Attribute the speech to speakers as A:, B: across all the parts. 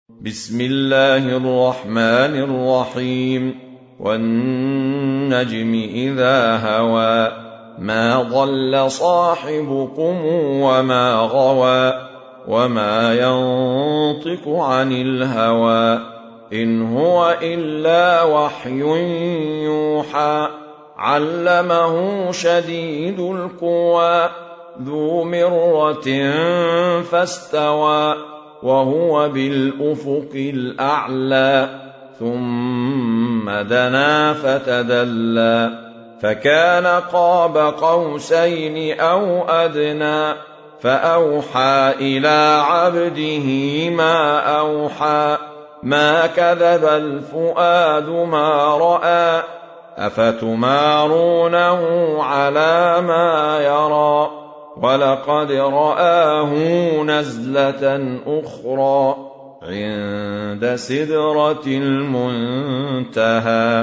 A: بسم الله الرحمن الرحيم والنجم إذا هوى ما ضل صاحبكم وما غوى وما ينطق عن الهوى إن هو إلا وحي يوحى علمه شديد القوى ذو مرة فاستوى وهو بالأفق الأعلى ثم دنا فتدلى فكان قاب قوسين أو أدنى فأوحى إلى عبده ما أوحى ما كذب الفؤاد ما رأى أفتمارونه على ما يرى ولقد رآه نزلة أخرى عند سدرة المنتهى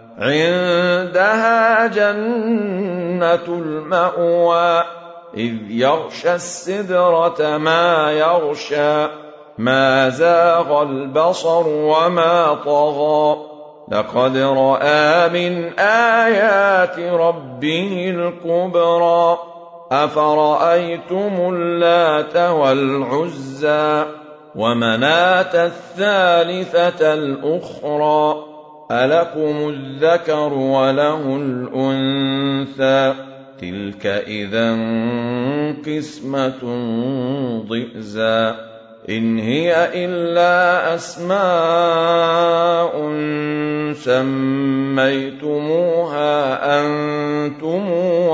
A: عندها جنة المأوى إذ يغشى السدرة ما يغشى ما زاغ البصر وما طغى لقد رأى من آيات ربه الكبرى أفرأيتم اللات والعزى ومناة الثالثة الأخرى ألكم الذكر وله الأنثى تلك إذا قسمة ضئزى إن هي إلا أسماء سميتموها أنتم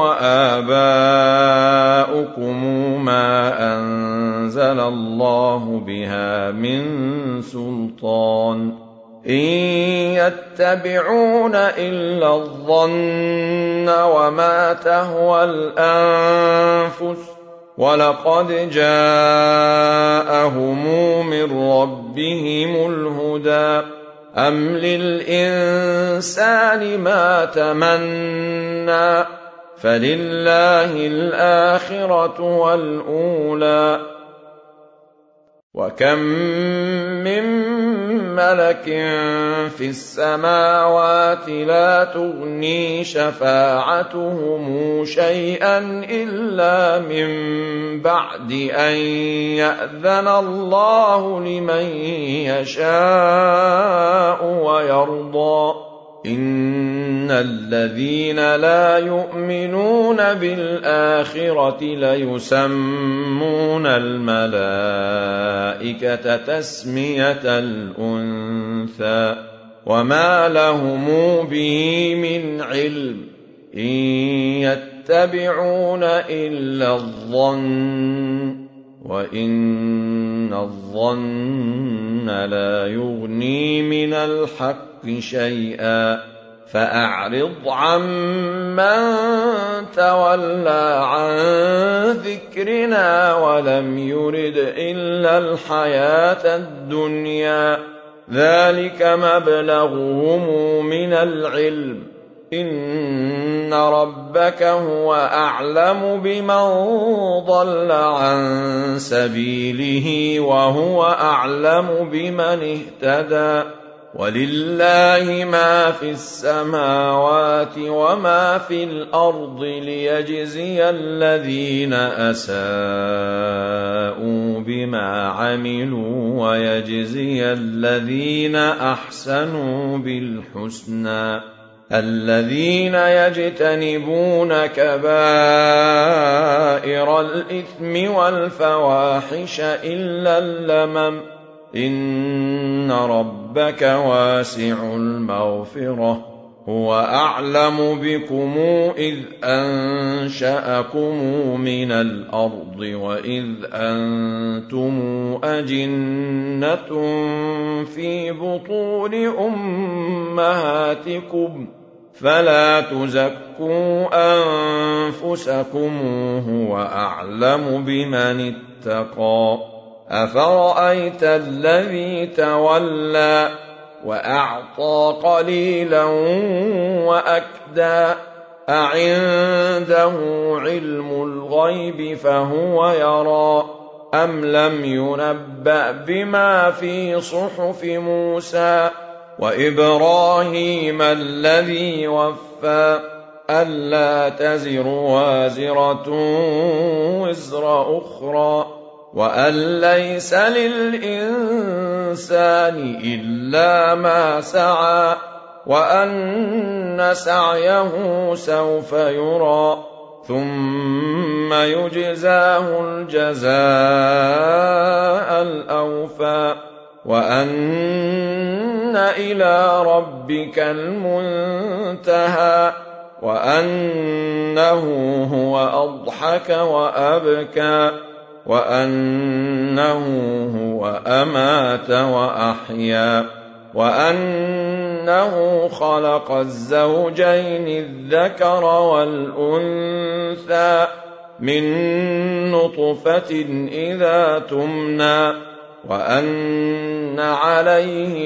A: وآباؤكم ما أنزل الله بها من سلطان إن يتبعون إلا الظن وما تهوى الأنفس ولقد جاءهم من ربهم الهدى أم للإنسان ما تمنى فلله الآخرة والأولى وكم من ملك في السماوات لا تغني شفاعتهم شيئا إلا من بعد أن يأذن الله لمن يشاء ويرضى إن الذين لا يؤمنون بالآخرة ليسمون الملائكة تسمية الأنثى وما لهم به من علم إن يتبعون إلا الظن وإن الظن لا يغني من الحق شيئا فأعرض عمن تولى عن ذكرنا ولم يرد إلا الحياة الدنيا ذلك مبلغهم من العلم إن ربك هو أعلم بمن ضل عن سبيله وهو أعلم بمن اهتدى ولله ما في السماوات وما في الأرض ليجزي الذين أساءوا بما عملوا ويجزي الذين أحسنوا بالحسنى الذين يجتنبون كبائر الإثم والفواحش إلا اللمم إن ربك واسع المغفرة هو أعلم بكم إذ أنشأكم من الأرض وإذ أنتم أجنة في بطون أمهاتكم فلا تزكوا أنفسكم هو أعلم بمن اتقى أفرأيت الذي تولى وأعطى قليلا وأكدى أعنده علم الغيب فهو يرى أَمْ لَمْ يُنَبَّأْ بِمَا فِي صُحُفِ مُوسَىٰ وَإِبْرَاهِيمَ الَّذِي وَفَّىٰ أَلَّا تَزِرُ وَازِرَةٌ وِزْرَ أُخْرَىٰ وَأَن لَّيْسَ لِلْإِنسَانِ إِلَّا مَا سَعَىٰ وَأَنَّ سَعْيَهُ سَوْفَ يُرَىٰ ثُمَّ يُجْزَاهُ الْجَزَاءَ الْأَوْفَىٰ وَأَنَّ إِلَىٰ رَبِّكَ الْمُنتَهَىٰ وَأَنَّهُ هُوَ أَضْحَكَ وَأَبْكَىٰ وَأَنَّهُ هُوَ أَمَاتَ وَأَحْيَا وَأَنَّهُ خَلَقَ الزَّوْجَيْنِ الذَّكَرَ وَالْأُنثَىٰ مِن نُّطْفَةٍ إِذَا تُمْنَىٰ وَأَنَّ عَلَيْهِ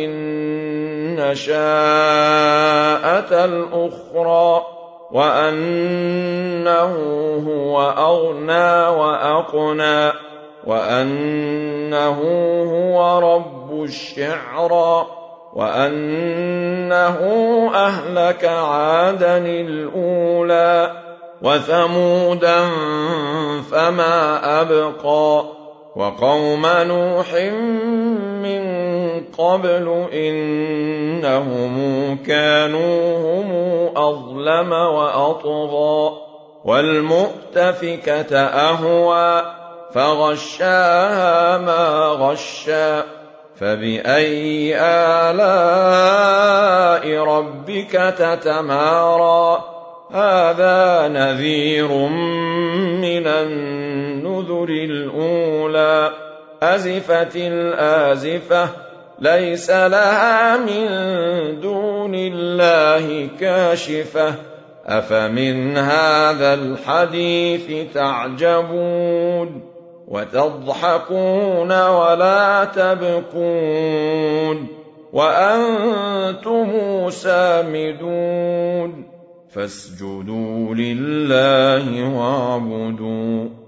A: النَّشَاءَةَ الْأُخْرَىٰ وَأَنَّهُ هُوَ أَغْنَىٰ وَأَقْنَىٰ وَأَنَّهُ هُوَ رَبُّ الشِّعْرَىٰ وَأَنَّهُ أَهْلَكَ عَادًا الْأُولَىٰ وَثَمُودًا فَمَا أَبْقَىٰ وَقَوْمَ نُوحٍ مِّن قَبْلُ إِنَّهُمْ كَانُوا هُمْ أَظْلَمَ وَأَطْغَىٰ وَالْمُؤْتَفِكَةَ أَهْوَىٰ فَغَشَّاهَا مَا غَشَّىٰ فَبِأَيِّ آلَاءِ رَبِّكَ تَتَمَارَىٰ هَٰذَا نَذِيرٌ مِّنَ النُّذُرِ الْأُولَىٰ أَزِفَتِ الْآزِفَةُ لَيْسَ لَهَا مِن دُونِ اللَّهِ كَاشِفَةٌ أَفَمِنْ هَٰذَا الْحَدِيثِ تَعْجَبُونَ وَتَضْحَكُونَ وَلَا تَبْكُونَ وَأَنتُمْ سَامِدُونَ فَاسْجُدُوا لِلَّهِ وَاعْبُدُوا